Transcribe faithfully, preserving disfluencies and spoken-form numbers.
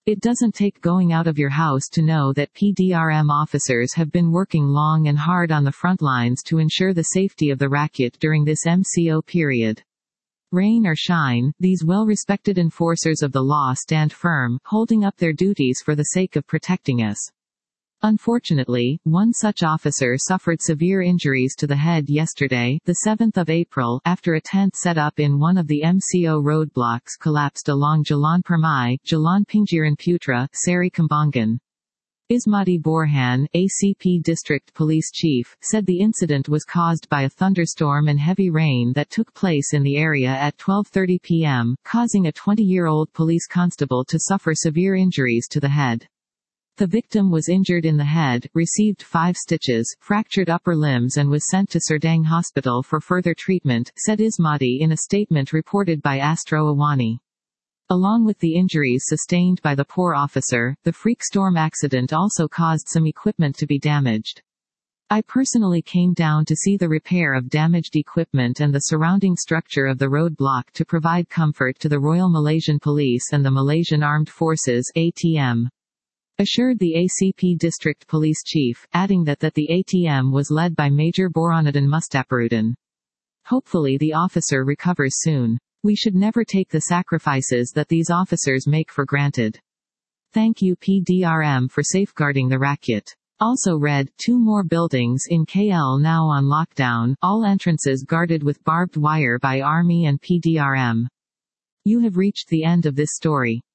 It doesn't take going out of your house to know that P D R M officers have been working long and hard on the front lines to ensure the safety of the rakyat during this M C O period. Rain or shine, these well-respected enforcers of the law stand firm, holding up their duties for the sake of protecting us. Unfortunately, one such officer suffered severe injuries to the head yesterday, the seventh of April, after a tent set up in one of the M C O roadblocks collapsed along Jalan Permai, Jalan Pinggiran Putra, Seri Kembangan. Ismati Borhan, A C P District Police Chief, said the incident was caused by a thunderstorm and heavy rain that took place in the area at twelve thirty p m, causing a twenty-year-old police constable to suffer severe injuries to the head. The victim was injured in the head, received five stitches, fractured upper limbs and was sent to Serdang Hospital for further treatment, said Ismati in a statement reported by Astro Awani. Along with the injuries sustained by the poor officer, the freak storm accident also caused some equipment to be damaged. I personally came down to see the repair of damaged equipment and the surrounding structure of the roadblock to provide comfort to the Royal Malaysian Police and the Malaysian Armed Forces (A T M). Assured the A C P District Police Chief, adding that that the A T M was led by Major Boronadin Mustaparuddin. Hopefully the officer recovers soon. We should never take the sacrifices that these officers make for granted. Thank you P D R M for safeguarding the rakyat. Also read, two more buildings in K L now on lockdown, all entrances guarded with barbed wire by Army and P D R M. You have reached the end of this story.